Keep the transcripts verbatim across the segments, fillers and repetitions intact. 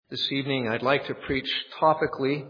This evening I'd like to preach topically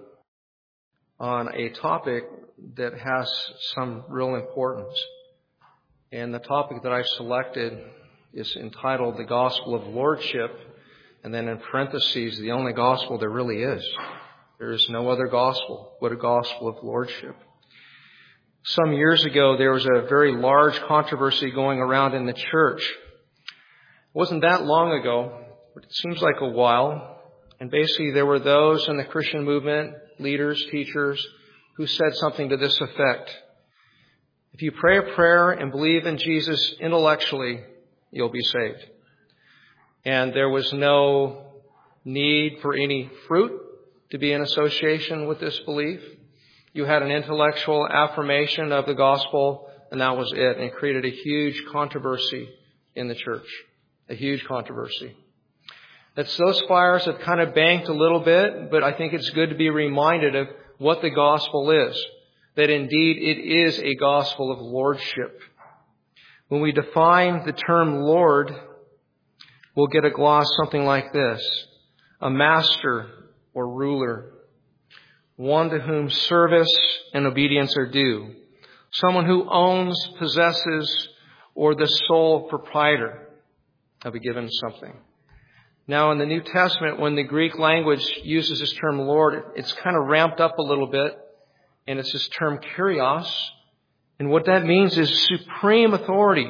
on a topic that has some real importance. And the topic that I've selected is entitled The Gospel of Lordship, and then in parentheses, the only gospel there really is. There is no other gospel but a gospel of lordship. Some years ago, there was a very large controversy going around in the church. It wasn't that long ago, but it seems like a while. And basically, there were those in the Christian movement, leaders, teachers, who said something to this effect. If you pray a prayer and believe in Jesus intellectually, you'll be saved. And there was no need for any fruit to be in association with this belief. You had an intellectual affirmation of the gospel, and that was it. And it created a huge controversy in the church. A huge controversy. That's, those fires have kind of banked a little bit, but I think it's good to be reminded of what the gospel is. That indeed it is a gospel of lordship. When we define the term Lord, we'll get a gloss something like this. A master or ruler. One to whom service and obedience are due. Someone who owns, possesses, or the sole proprietor of a given something. Now, in the New Testament, when the Greek language uses this term Lord, it's kind of ramped up a little bit, and it's this term kurios. And what that means is supreme authority,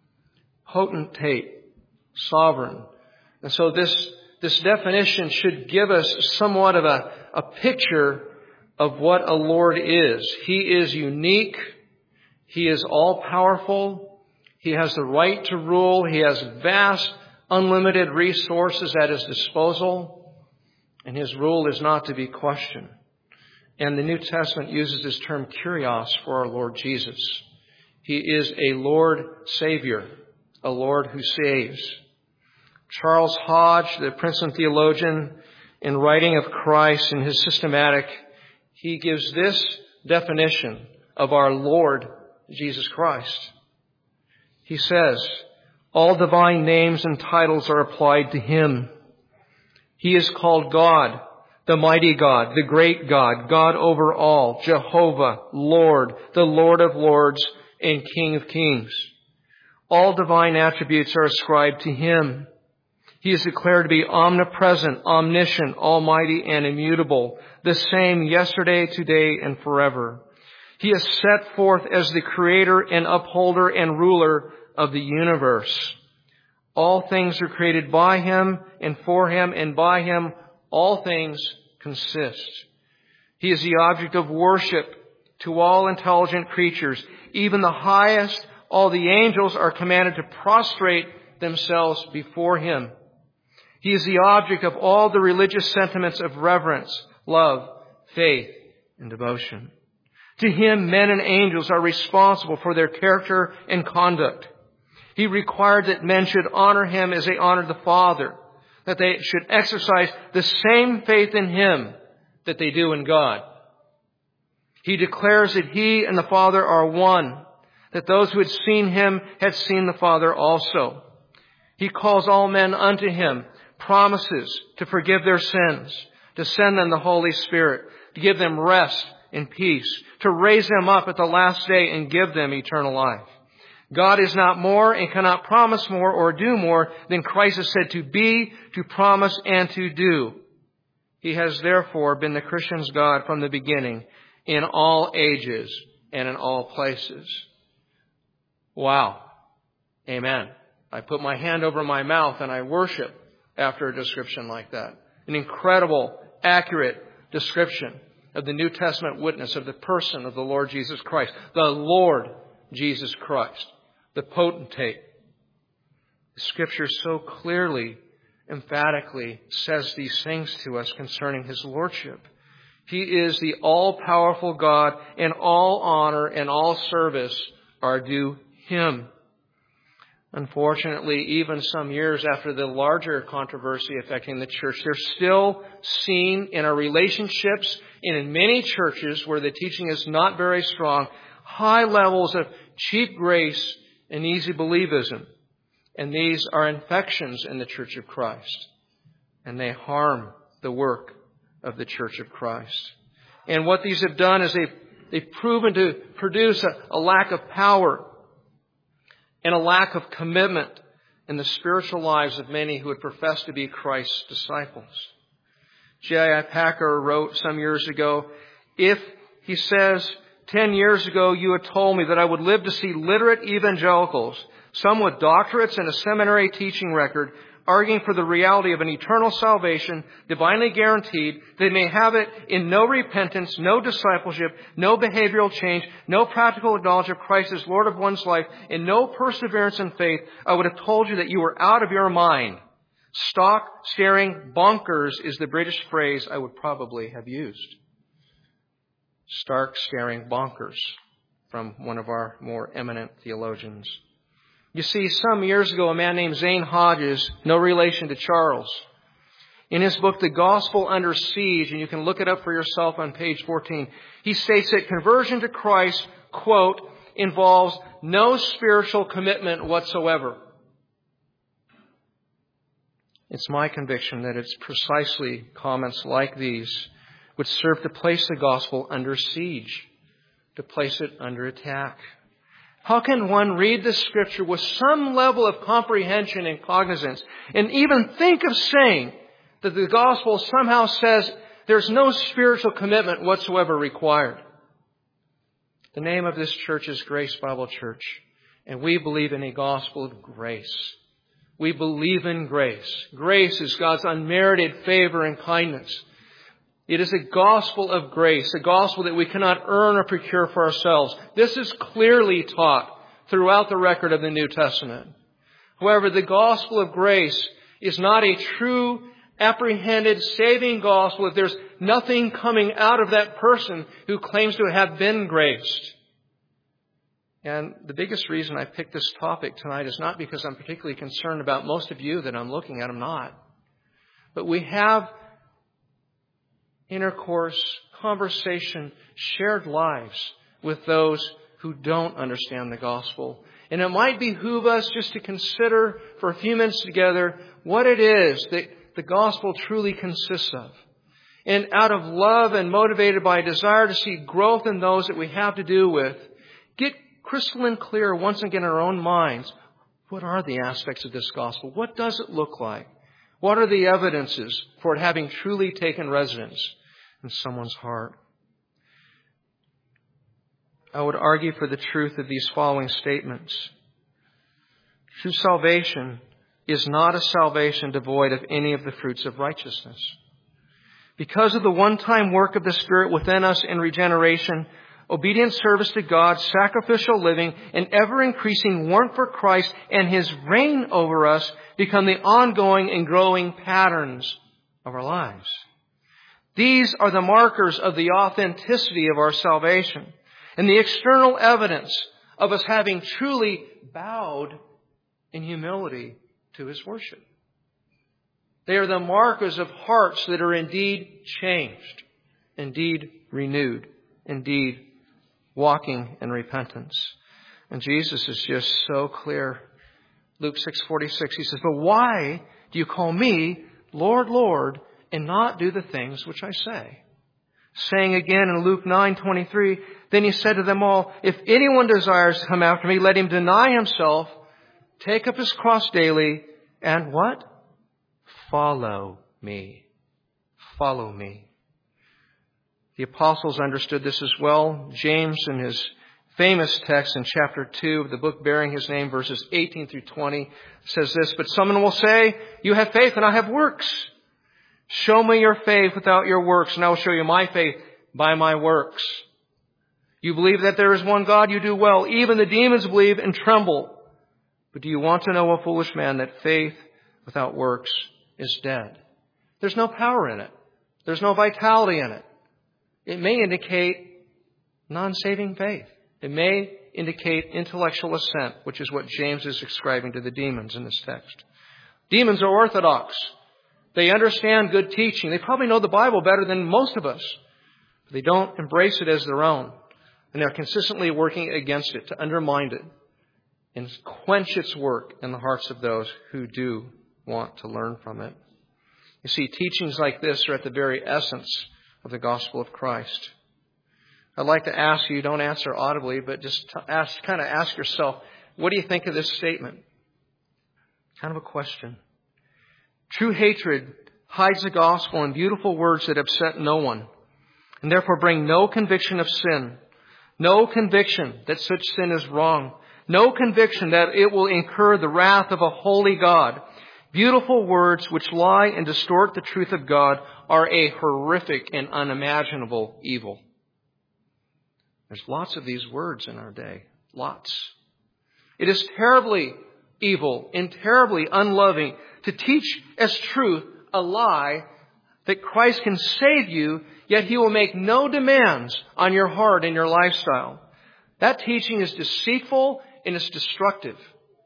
potentate, sovereign. And so this, this definition should give us somewhat of a, a picture of what a Lord is. He is unique. He is all-powerful. He has the right to rule. He has vast unlimited resources at his disposal, and his rule is not to be questioned. And the New Testament uses this term kurios for our Lord Jesus. He is a Lord Savior, a Lord who saves. Charles Hodge, the Princeton theologian, in writing of Christ in his systematic, he gives this definition of our Lord Jesus Christ. He says, all divine names and titles are applied to him. He is called God, the mighty God, the great God, God over all, Jehovah, Lord, the Lord of lords, and King of kings. All divine attributes are ascribed to him. He is declared to be omnipresent, omniscient, almighty, and immutable, the same yesterday, today, and forever. He is set forth as the creator and upholder and ruler of the universe. All things are created by him and for him, and by him all things consist. He is the object of worship to all intelligent creatures. Even the highest, all the angels are commanded to prostrate themselves before him. He is the object of all the religious sentiments of reverence, love, faith, and devotion. To him, men and angels are responsible for their character and conduct. He required that men should honor him as they honored the Father, that they should exercise the same faith in him that they do in God. He declares that he and the Father are one, that those who had seen him had seen the Father also. He calls all men unto him, promises to forgive their sins, to send them the Holy Spirit, to give them rest and peace, to raise them up at the last day and give them eternal life. God is not more and cannot promise more or do more than Christ is said to be, to promise, and to do. He has therefore been the Christian's God from the beginning, in all ages and in all places. Wow. Amen. I put my hand over my mouth and I worship after a description like that. An incredible, accurate description of the New Testament witness of the person of the Lord Jesus Christ, the Lord Jesus Christ, the potentate. The Scripture so clearly, emphatically says these things to us concerning his lordship. He is the all-powerful God, and all honor and all service are due him. Unfortunately, even some years after the larger controversy affecting the church, they're still seen in our relationships and in many churches where the teaching is not very strong, high levels of cheap grace and easy believism. And these are infections in the Church of Christ. And they harm the work of the Church of Christ. And what these have done is they've, they've proven to produce a, a lack of power and a lack of commitment in the spiritual lives of many who would profess to be Christ's disciples. J I Packer wrote some years ago, if, he says, ten years ago you had told me that I would live to see literate evangelicals, some with doctorates and a seminary teaching record, arguing for the reality of an eternal salvation, divinely guaranteed, they may have it in no repentance, no discipleship, no behavioral change, no practical knowledge of Christ as Lord of one's life, and no perseverance in faith, I would have told you that you were out of your mind. Stock staring bonkers is the British phrase I would probably have used. Stark staring bonkers, from one of our more eminent theologians. You see, some years ago, a man named Zane Hodges, no relation to Charles, in his book, The Gospel Under Siege, and you can look it up for yourself on page fourteen, he states that conversion to Christ, quote, involves no spiritual commitment whatsoever. It's my conviction that it's precisely comments like these which serve to place the gospel under siege, to place it under attack. How can one read the Scripture with some level of comprehension and cognizance and even think of saying that the gospel somehow says there's no spiritual commitment whatsoever required? The name of this church is Grace Bible Church, and we believe in a gospel of grace. We believe in grace. Grace is God's unmerited favor and kindness. It is a gospel of grace, a gospel that we cannot earn or procure for ourselves. This is clearly taught throughout the record of the New Testament. However, the gospel of grace is not a true, apprehended, saving gospel if there's nothing coming out of that person who claims to have been graced. And the biggest reason I picked this topic tonight is not because I'm particularly concerned about most of you that I'm looking at. I'm not. But we have intercourse, conversation, shared lives with those who don't understand the gospel. And it might behoove us just to consider for a few minutes together what it is that the gospel truly consists of. And out of love and motivated by a desire to see growth in those that we have to do with, get crystalline clear once again in our own minds. What are the aspects of this gospel? What does it look like? What are the evidences for it having truly taken residence in someone's heart? I would argue for the truth of these following statements. True salvation is not a salvation devoid of any of the fruits of righteousness. Because of the one-time work of the Spirit within us in regeneration, obedient service to God, sacrificial living, and ever-increasing warmth for Christ and His reign over us become the ongoing and growing patterns of our lives. These are the markers of the authenticity of our salvation and the external evidence of us having truly bowed in humility to His worship. They are the markers of hearts that are indeed changed, indeed renewed, indeed walking in repentance. And Jesus is just so clear. Luke six forty-six, He says, "But why do you call me Lord, Lord, and not do the things which I say?" Saying again in Luke nine twenty-three, "Then He said to them all, if anyone desires to come after me, let him deny himself, take up his cross daily, and" what? "Follow me." Follow me. The apostles understood this as well. James, in his famous text in chapter two of the book bearing his name, verses eighteen through twenty, says this, "But someone will say, you have faith and I have works. Show me your faith without your works, and I will show you my faith by my works. You believe that there is one God, you do well. Even the demons believe and tremble. But do you want to know, O foolish man, that faith without works is dead?" There's no power in it. There's no vitality in it. It may indicate non-saving faith. It may indicate intellectual assent, which is what James is ascribing to the demons in this text. Demons are orthodox. They understand good teaching. They probably know the Bible better than most of us. But they don't embrace it as their own. And they're consistently working against it, to undermine it and quench its work in the hearts of those who do want to learn from it. You see, teachings like this are at the very essence of the gospel of Christ. I'd like to ask you, don't answer audibly, but just ask, kind of ask yourself, what do you think of this statement? Kind of a question. True hatred hides the gospel in beautiful words that upset no one, and therefore bring no conviction of sin, no conviction that such sin is wrong, no conviction that it will incur the wrath of a holy God. Beautiful words which lie and distort the truth of God are a horrific and unimaginable evil. There's lots of these words in our day. Lots. It is terribly evil and terribly unloving to teach as truth a lie that Christ can save you, yet He will make no demands on your heart and your lifestyle. That teaching is deceitful and it's destructive.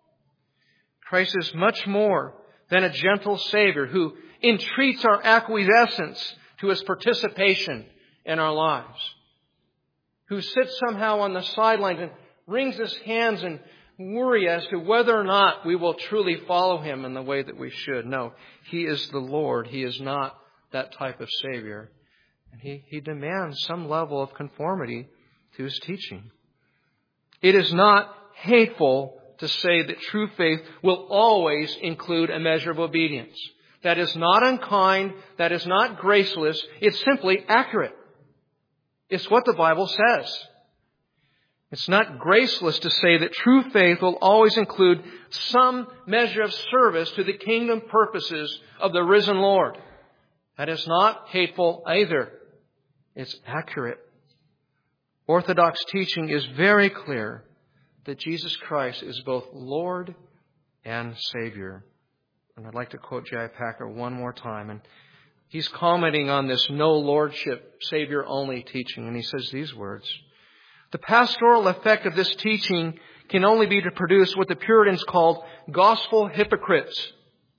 Christ is much more than a gentle Savior who entreats our acquiescence to His participation in our lives, who sits somehow on the sidelines and wrings His hands and worry as to whether or not we will truly follow Him in the way that we should. No, He is the Lord. He is not that type of Savior. And He, he demands some level of conformity to His teaching. It is not hateful to say that true faith will always include a measure of obedience. That is not unkind. That is not graceless. It's simply accurate. It's what the Bible says. It's not graceless to say that true faith will always include some measure of service to the kingdom purposes of the risen Lord. That is not hateful either. It's accurate. Orthodox teaching is very clear that Jesus Christ is both Lord and Savior. And I'd like to quote J I Packer one more time. And he's commenting on this no lordship, Savior only teaching. And he says these words: the pastoral effect of this teaching can only be to produce what the Puritans called gospel hypocrites.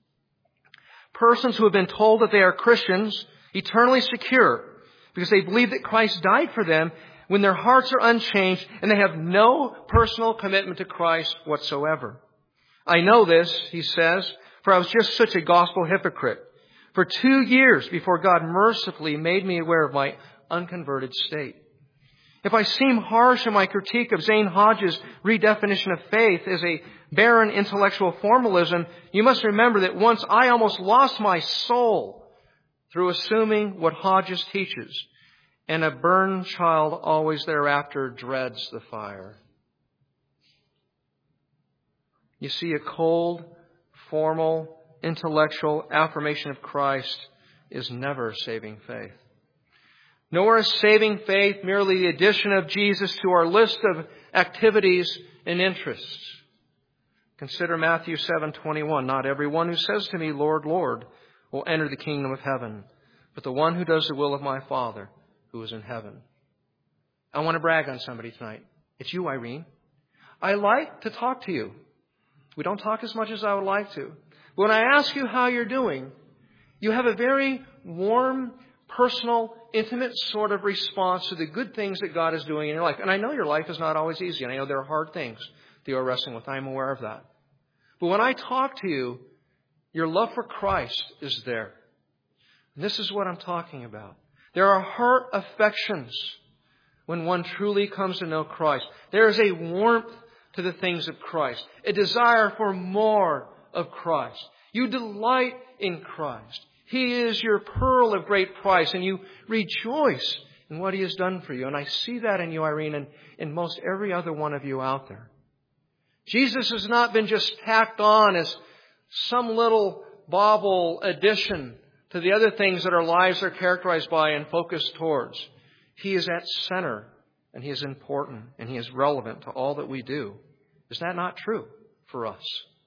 Persons who have been told that they are Christians, eternally secure, because they believe that Christ died for them, when their hearts are unchanged and they have no personal commitment to Christ whatsoever. I know this, he says, for I was just such a gospel hypocrite for two years before God mercifully made me aware of my unconverted state. If I seem harsh in my critique of Zane Hodges' redefinition of faith as a barren intellectual formalism, you must remember that once I almost lost my soul through assuming what Hodges teaches, and a burned child always thereafter dreads the fire. You see, a cold, formal, intellectual affirmation of Christ is never saving faith. Nor is saving faith merely the addition of Jesus to our list of activities and interests. Consider Matthew seven twenty-one. Not everyone who says to me, Lord, Lord, will enter the kingdom of heaven, but the one who does the will of my Father who is in heaven. I want to brag on somebody tonight. It's you, Irene. I like to talk to you. We don't talk as much as I would like to. But when I ask you how you're doing, you have a very warm, personal, intimate sort of response to the good things that God is doing in your life. And I know your life is not always easy. And I know there are hard things that you're wrestling with. I'm aware of that. But when I talk to you, your love for Christ is there. And this is what I'm talking about. There are heart affections when one truly comes to know Christ. There is a warmth to the things of Christ, a desire for more of Christ. You delight in Christ. He is your pearl of great price, and you rejoice in what He has done for you. And I see that in you, Irene, and in most every other one of you out there. Jesus has not been just tacked on as some little bauble addition to the other things that our lives are characterized by and focused towards. He is at center, and He is important, and He is relevant to all that we do. Is that not true for us?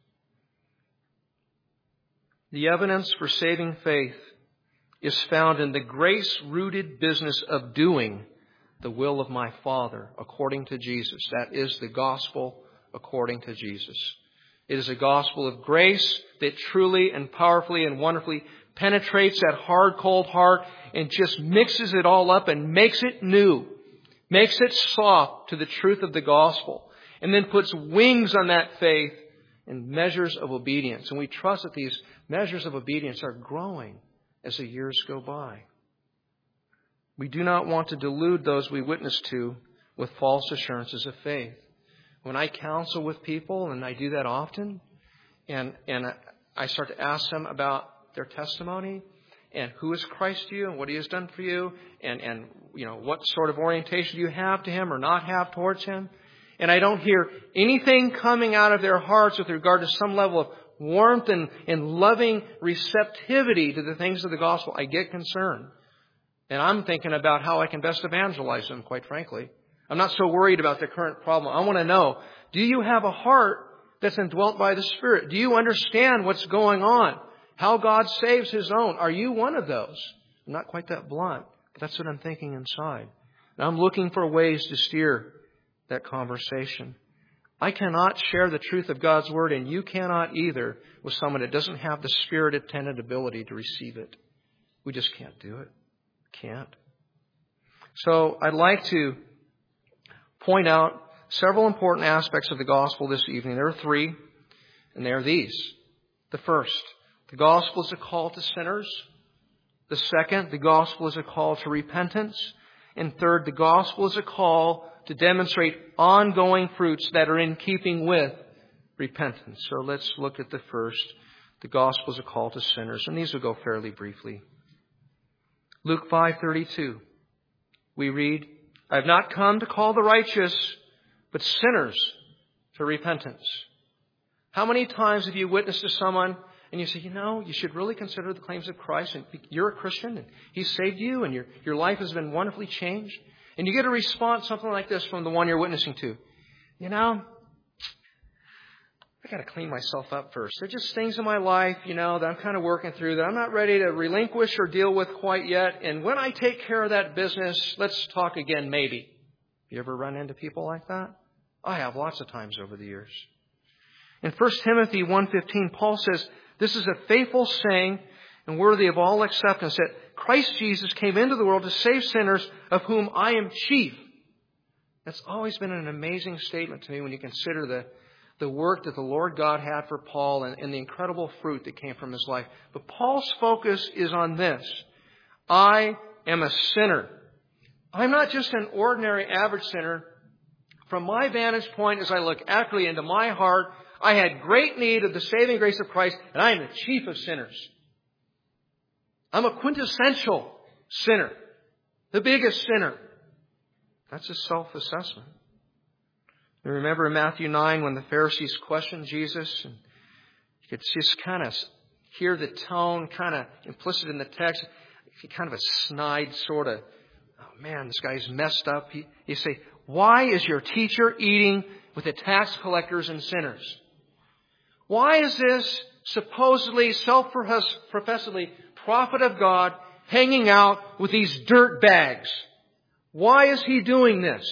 The evidence for saving faith is found in the grace-rooted business of doing the will of my Father according to Jesus. That is the gospel according to Jesus. It is a gospel of grace that truly and powerfully and wonderfully penetrates that hard, cold heart and just mixes it all up and makes it new, makes it soft to the truth of the gospel, and then puts wings on that faith and measures of obedience. And we trust that these measures of obedience are growing as the years go by. We do not want to delude those we witness to with false assurances of faith. When I counsel with people, and I do that often, and, and I start to ask them about their testimony, and who is Christ to you, and what He has done for you, and, and you know, what sort of orientation you have to Him or not have towards Him, and I don't hear anything coming out of their hearts with regard to some level of warmth and, and loving receptivity to the things of the gospel, I get concerned. And I'm thinking about how I can best evangelize them, quite frankly. I'm not so worried about the current problem. I want to know, do you have a heart that's indwelt by the Spirit? Do you understand what's going on? How God saves His own? Are you one of those? I'm not quite that blunt, but that's what I'm thinking inside. And I'm looking for ways to steer that conversation. I cannot share the truth of God's Word, and you cannot either, with someone that doesn't have the Spirit-attended ability to receive it. We just can't do it. Can't. So I'd like to point out several important aspects of the gospel this evening. There are three, and they are these. The first, the gospel is a call to sinners. The second, the gospel is a call to repentance. And third, the gospel is a call to demonstrate ongoing fruits that are in keeping with repentance. So let's look at the first. The gospel is a call to sinners. And these will go fairly briefly. Luke five thirty-two. We read, I have not come to call the righteous, but sinners to repentance. How many times have you witnessed to someone and you say, you know, you should really consider the claims of Christ, and you're a Christian and He saved you and your, your life has been wonderfully changed? And you get a response, something like this from the one you're witnessing to. You know, I got to clean myself up first. There are just things in my life, you know, that I'm kind of working through that I'm not ready to relinquish or deal with quite yet. And when I take care of that business, let's talk again, maybe. You ever run into people like that? I have lots of times over the years. In First Timothy one fifteen, Paul says, this is a faithful saying and worthy of all acceptance, that Christ Jesus came into the world to save sinners, of whom I am chief. That's always been an amazing statement to me when you consider the the work that the Lord God had for Paul and, and the incredible fruit that came from his life. But Paul's focus is on this. I am a sinner. I'm not just an ordinary average sinner. From my vantage point, as I look accurately into my heart, I had great need of the saving grace of Christ, and I am the chief of sinners. I'm a quintessential sinner. The biggest sinner. That's a self-assessment. You remember in Matthew nine when the Pharisees questioned Jesus, and you could just kind of hear the tone kind of implicit in the text, kind of a snide sort of, oh man, this guy's messed up. He, you say, why is your teacher eating with the tax collectors and sinners? Why is this supposedly, self-professedly prophet of God hanging out with these dirt bags? Why is he doing this?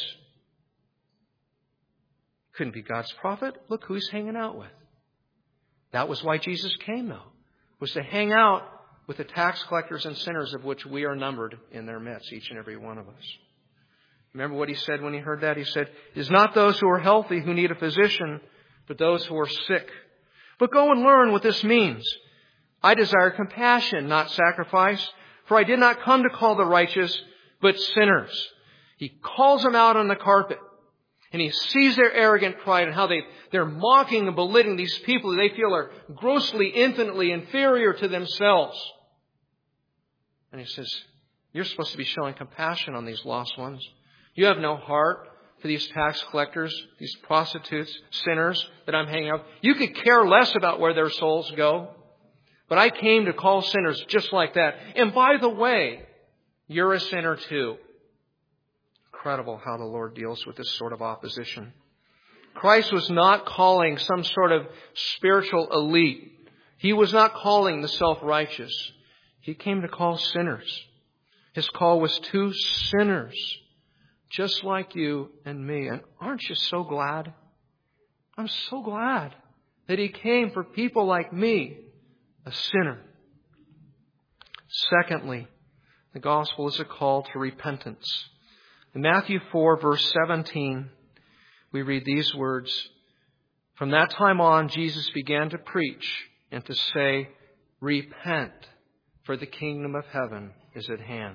Couldn't be God's prophet. Look who he's hanging out with. That was why Jesus came, though, was to hang out with the tax collectors and sinners, of which we are numbered in their midst, each and every one of us. Remember what he said when he heard that? He said, it is not those who are healthy who need a physician, but those who are sick. But go and learn what this means. I desire compassion, not sacrifice, for I did not come to call the righteous, but sinners. He calls them out on the carpet. And he sees their arrogant pride and how they, they're mocking and belittling these people that they feel are grossly, infinitely inferior to themselves. And he says, you're supposed to be showing compassion on these lost ones. You have no heart for these tax collectors, these prostitutes, sinners that I'm hanging out with. You could care less about where their souls go. But I came to call sinners just like that. And by the way, you're a sinner too. Incredible how the Lord deals with this sort of opposition. Christ was not calling some sort of spiritual elite. He was not calling the self-righteous. He came to call sinners. His call was to sinners, just like you and me. And aren't you so glad? I'm so glad that He came for people like me, a sinner. Secondly, the gospel is a call to repentance. In Matthew four, verse seventeen, we read these words, from that time on, Jesus began to preach and to say, repent, for the kingdom of heaven is at hand.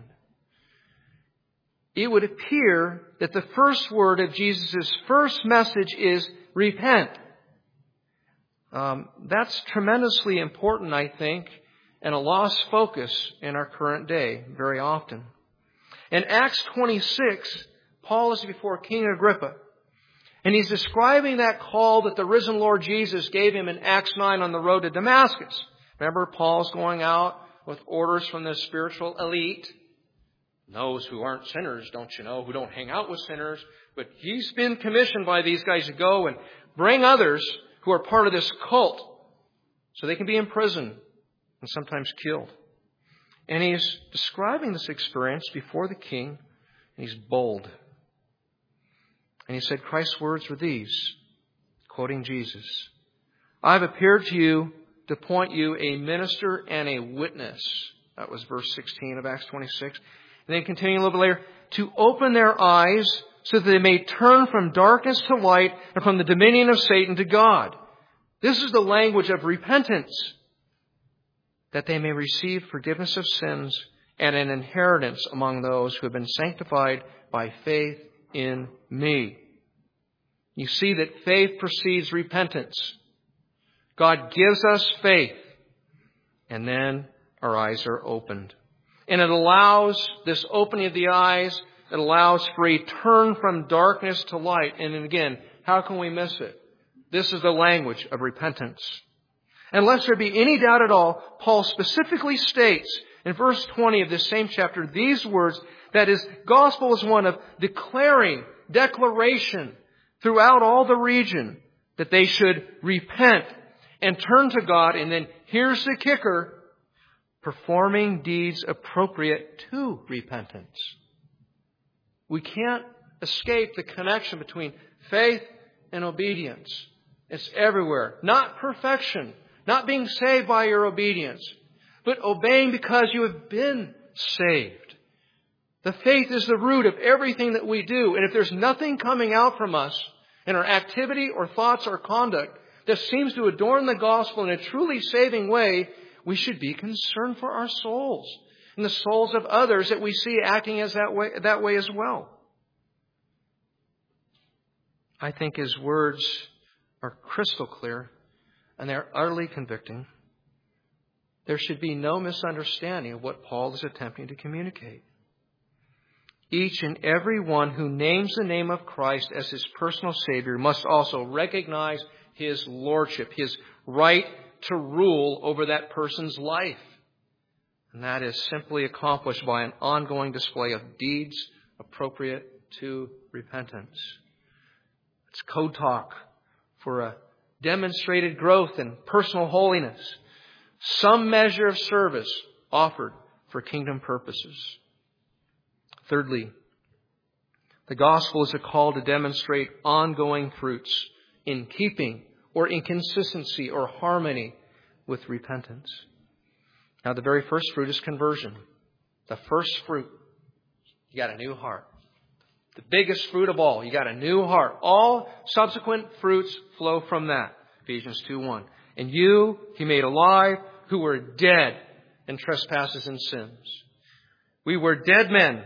It would appear that the first word of Jesus' first message is repent. Um, that's tremendously important, I think, and a lost focus in our current day very often. In Acts twenty-six, Paul is before King Agrippa, and he's describing that call that the risen Lord Jesus gave him in Acts nine on the road to Damascus. Remember, Paul's going out with orders from the spiritual elite. Those who aren't sinners, don't you know, who don't hang out with sinners. But he's been commissioned by these guys to go and bring others who are part of this cult so they can be imprisoned and sometimes killed. And he's describing this experience before the king, and he's bold. And he said, Christ's words were these, quoting Jesus, I've appeared to you to appoint you a minister and a witness. That was verse sixteen of Acts twenty-six. And then continuing a little bit later, to open their eyes so that they may turn from darkness to light and from the dominion of Satan to God. This is the language of repentance, that they may receive forgiveness of sins and an inheritance among those who have been sanctified by faith in me. You see that faith precedes repentance. God gives us faith, and then our eyes are opened. And it allows, this opening of the eyes, it allows for a turn from darkness to light. And again, how can we miss it? This is the language of repentance. And lest there be any doubt at all, Paul specifically states in verse twenty of this same chapter these words, that his gospel is one of declaring, declaration throughout all the region that they should repent and turn to God. And then here's the kicker, performing deeds appropriate to repentance. We can't escape the connection between faith and obedience. It's everywhere. Not perfection, not being saved by your obedience, but obeying because you have been saved. The faith is the root of everything that we do. And if there's nothing coming out from us in our activity or thoughts or conduct that seems to adorn the gospel in a truly saving way, we should be concerned for our souls and the souls of others that we see acting as that way, that way as well. I think his words are crystal clear and they're utterly convicting. There should be no misunderstanding of what Paul is attempting to communicate. Each and every one who names the name of Christ as his personal Savior must also recognize his lordship, his right to rule over that person's life. And that is simply accomplished by an ongoing display of deeds appropriate to repentance. It's code talk for a demonstrated growth in personal holiness. Some measure of service offered for kingdom purposes. Thirdly, the gospel is a call to demonstrate ongoing fruits in keeping or inconsistency or harmony with repentance. Now, the very first fruit is conversion. The first fruit, you got a new heart. The biggest fruit of all, you got a new heart. All subsequent fruits flow from that. Ephesians two one. And you, he made alive, who were dead in trespasses and sins. We were dead men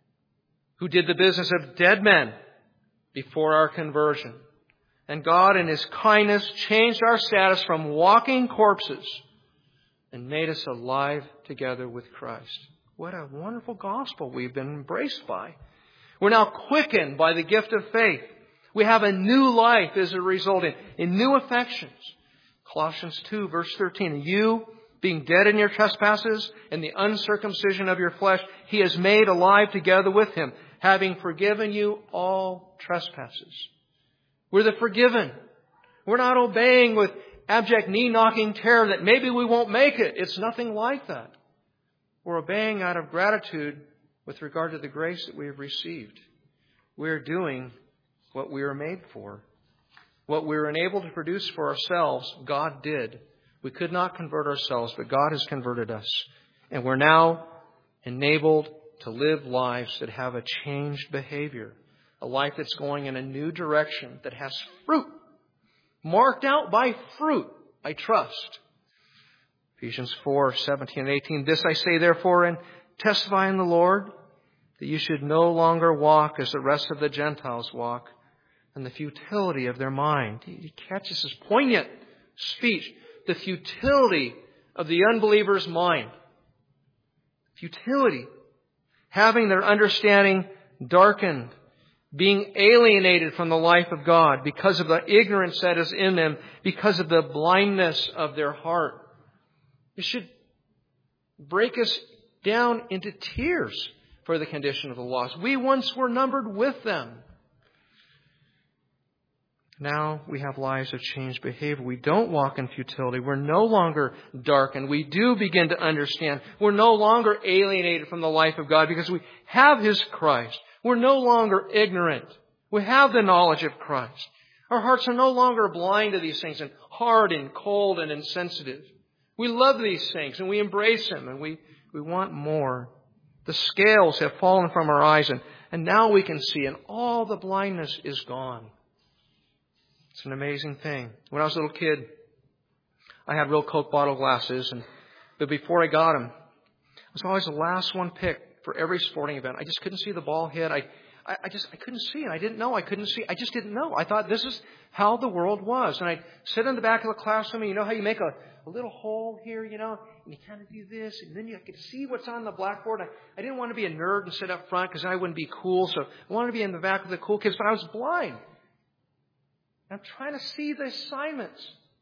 who did the business of dead men before our conversion. And God in his kindness changed our status from walking corpses and made us alive together with Christ. What a wonderful gospel we've been embraced by. We're now quickened by the gift of faith. We have a new life as a result in, in new affections. Colossians two verse thirteen. And you, being dead in your trespasses and the uncircumcision of your flesh, he has made alive together with him, having forgiven you all trespasses. We're the forgiven. We're not obeying with abject knee-knocking terror that maybe we won't make it. It's nothing like that. We're obeying out of gratitude with regard to the grace that we have received. We're doing what we were made for. What we were unable to produce for ourselves, God did. We could not convert ourselves, but God has converted us. And we're now enabled to live lives that have a changed behavior. A life that's going in a new direction, that has fruit. Marked out by fruit, I trust. Ephesians four, seventeen and eighteen. This I say therefore and testify in the Lord, that you should no longer walk as the rest of the Gentiles walk, in the futility of their mind. He catches this poignant speech. The futility of the unbeliever's mind. Futility. Having their understanding darkened. Being alienated from the life of God because of the ignorance that is in them, because of the blindness of their heart. It should break us down into tears for the condition of the lost. We once were numbered with them. Now we have lives of changed behavior. We don't walk in futility. We're no longer darkened. We do begin to understand. We're no longer alienated from the life of God because we have His Christ. We're no longer ignorant. We have the knowledge of Christ. Our hearts are no longer blind to these things and hard and cold and insensitive. We love these things and we embrace them and we, we want more. The scales have fallen from our eyes and, and now we can see and all the blindness is gone. It's an amazing thing. When I was a little kid, I had real Coke bottle glasses, and but before I got them, I was always the last one picked for every sporting event. I just couldn't see the ball hit. I, I, I just I couldn't see it. I didn't know I couldn't see. I just didn't know. I thought this is how the world was. And I'd sit in the back of the classroom, and you know how you make a, a little hole here, you know, and you kind of do this, and then you could see what's on the blackboard. I, I didn't want to be a nerd and sit up front because then I wouldn't be cool. So I wanted to be in the back of the cool kids, but I was blind. I'm trying to see the assignments.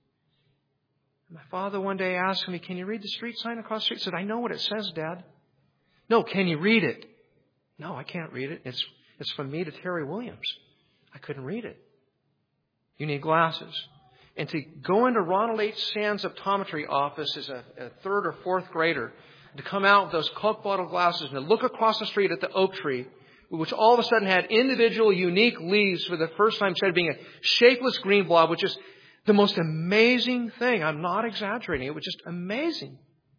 My father one day asked me, "Can you read the street sign across the street?" I said, "I know what it says, Dad." "No, can you read it?" "No, I can't read it. It's it's from me to Terry Williams." I couldn't read it. You need glasses. And to go into Ronald H. Sands' optometry office as a, a third or fourth grader, to come out with those Coke bottle glasses and to look across the street at the oak tree, which all of a sudden had individual, unique leaves for the first time, instead of being a shapeless green blob, which is the most amazing thing. I'm not exaggerating. It was just amazing.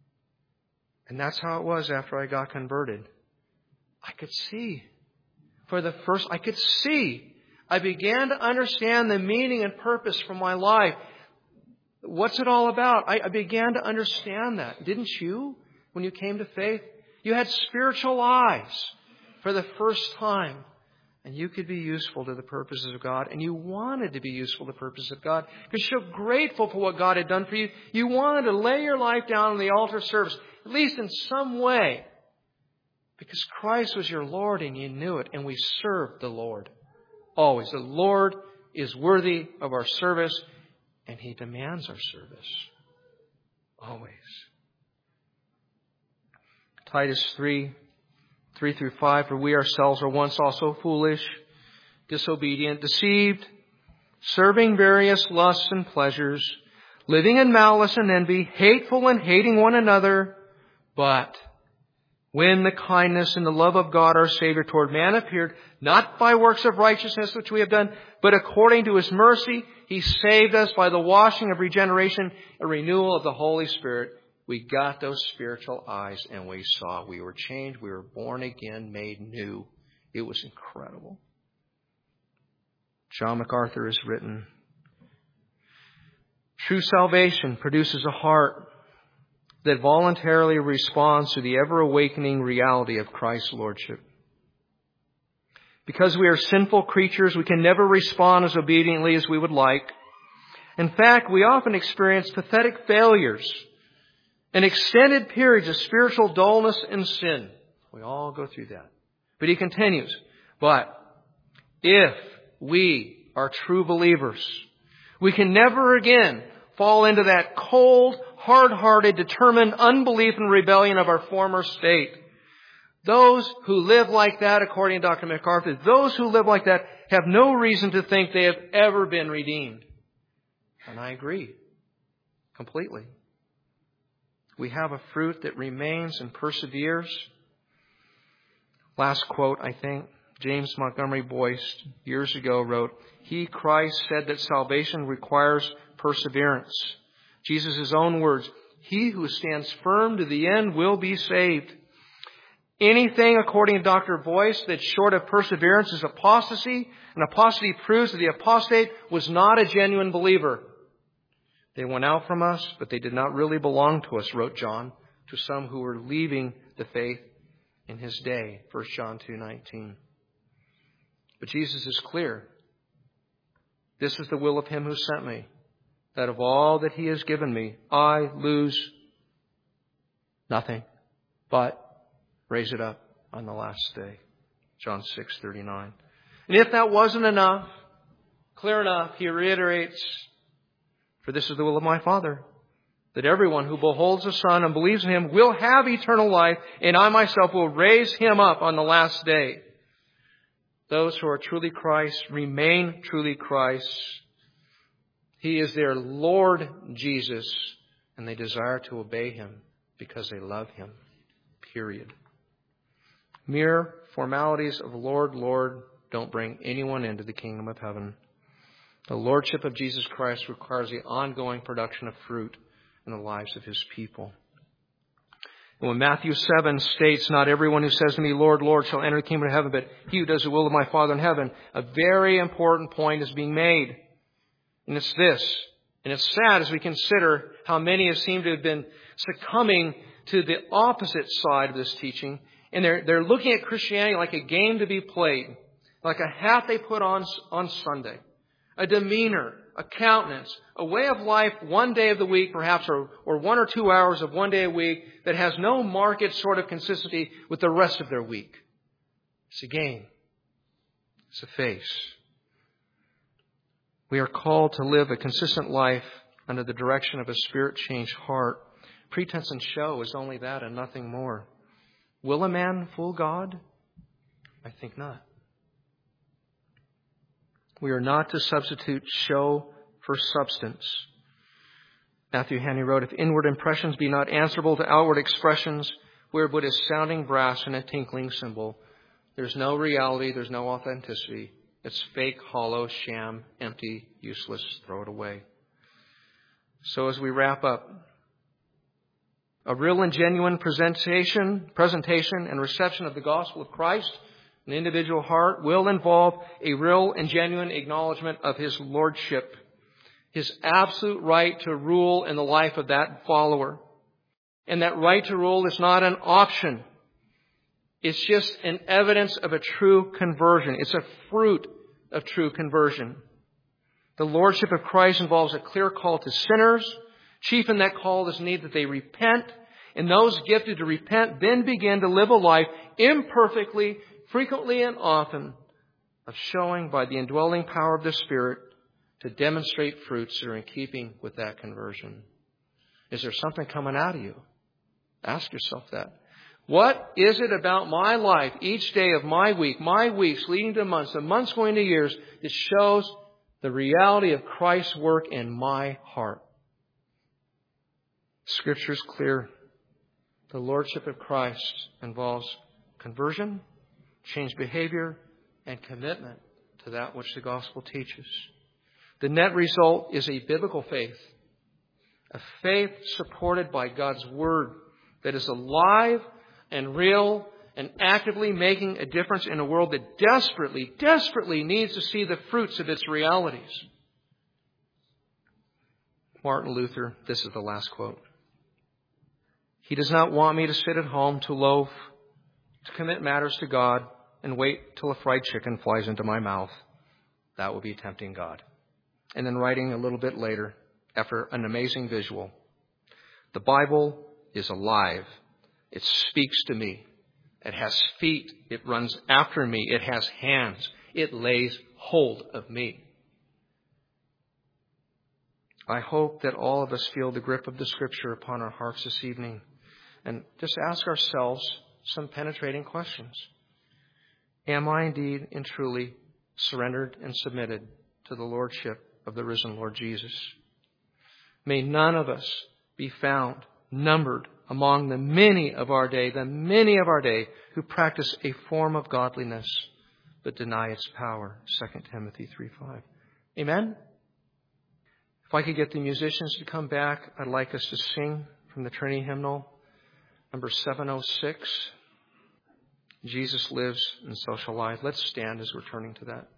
And that's how it was after I got converted. I could see. For the first, I could see. I began to understand the meaning and purpose for my life. What's it all about? I, I began to understand that. Didn't you? When you came to faith, you had spiritual eyes for the first time. And you could be useful to the purposes of God. And you wanted to be useful to the purposes of God. Because you're grateful for what God had done for you. You wanted to lay your life down on the altar of service, at least in some way. Because Christ was your Lord and you knew it. And we served the Lord. Always. The Lord is worthy of our service. And He demands our service. Always. Titus three. Three through five, for we ourselves were once also foolish, disobedient, deceived, serving various lusts and pleasures, living in malice and envy, hateful and hating one another. But when the kindness and the love of God our Savior toward man appeared, not by works of righteousness which we have done, but according to His mercy, He saved us by the washing of regeneration and renewal of the Holy Spirit. We got those spiritual eyes and we saw. We were changed. We were born again, made new. It was incredible. John MacArthur has written, true salvation produces a heart that voluntarily responds to the ever-awakening reality of Christ's Lordship. Because we are sinful creatures, we can never respond as obediently as we would like. In fact, we often experience pathetic failures and extended periods of spiritual dullness and sin. We all go through that. But he continues, but if we are true believers, we can never again fall into that cold, hard-hearted, determined unbelief and rebellion of our former state. Those who live like that, according to Doctor MacArthur, those who live like that have no reason to think they have ever been redeemed. And I agree completely. We have a fruit that remains and perseveres. Last quote, I think, James Montgomery Boyce years ago wrote, He, Christ, said that salvation requires perseverance. Jesus' own words, he who stands firm to the end will be saved. Anything, according to Doctor Boyce, that's short of perseverance is apostasy. And apostasy proves that the apostate was not a genuine believer. They went out from us, but they did not really belong to us, wrote John, to some who were leaving the faith in his day. First John two nineteen. But Jesus is clear. This is the will of him who sent me, that of all that he has given me, I lose nothing, but raise it up on the last day. John six thirty-nine. And if that wasn't enough, clear enough, he reiterates, for this is the will of my Father, that everyone who beholds the Son and believes in him will have eternal life, and I myself will raise him up on the last day. Those who are truly Christ remain truly Christ. He is their Lord Jesus, and they desire to obey him because they love him. Period. Mere formalities of Lord, Lord don't bring anyone into the kingdom of heaven. The lordship of Jesus Christ requires the ongoing production of fruit in the lives of his people. And when Matthew seven states, not everyone who says to me, Lord, Lord, shall enter the kingdom of heaven, but he who does the will of my Father in heaven, a very important point is being made. And it's this. And it's sad as we consider how many have seemed to have been succumbing to the opposite side of this teaching. And they're, they're looking at Christianity like a game to be played, like a hat they put on on Sunday, a demeanor, a countenance, a way of life one day of the week perhaps, or, or one or two hours of one day a week that has no marked sort of consistency with the rest of their week. It's a game. It's a face. We are called to live a consistent life under the direction of a Spirit-changed heart. Pretense and show is only that and nothing more. Will a man fool God? I think not. We are not to substitute show for substance. Matthew Henry wrote, if inward impressions be not answerable to outward expressions, we are but a sounding brass and a tinkling cymbal. There's no reality, there's no authenticity. It's fake, hollow, sham, empty, useless. Throw it away. So as we wrap up, a real and genuine presentation, presentation and reception of the gospel of Christ, an individual heart, will involve a real and genuine acknowledgement of his lordship, his absolute right to rule in the life of that follower. And that right to rule is not an option. It's just an evidence of a true conversion. It's a fruit of true conversion. The lordship of Christ involves a clear call to sinners. Chief in that call is the need that they repent. And those gifted to repent then begin to live a life imperfectly, frequently and often, of showing by the indwelling power of the Spirit to demonstrate fruits that are in keeping with that conversion. Is there something coming out of you? Ask yourself that. What is it about my life, each day of my week, my weeks leading to months, the months going to years, that shows the reality of Christ's work in my heart? Scripture is clear. The lordship of Christ involves conversion, changed behavior, and commitment to that which the gospel teaches. The net result is a biblical faith, a faith supported by God's Word that is alive and real and actively making a difference in a world that desperately, desperately needs to see the fruits of its realities. Martin Luther, this is the last quote. He does not want me to sit at home to loaf, to commit matters to God, and wait till a fried chicken flies into my mouth. That would be tempting God. And then writing a little bit later, after an amazing visual, the Bible is alive. It speaks to me. It has feet. It runs after me. It has hands. It lays hold of me. I hope that all of us feel the grip of the Scripture upon our hearts this evening, and just ask ourselves some penetrating questions. Am I indeed and truly surrendered and submitted to the lordship of the risen Lord Jesus? May none of us be found numbered among the many of our day, the many of our day who practice a form of godliness but deny its power. Second Timothy three five. Amen? If I could get the musicians to come back, I'd like us to sing from the Trinity hymnal, number seven oh six. Jesus lives and so shall I. Let's stand as we're turning to that.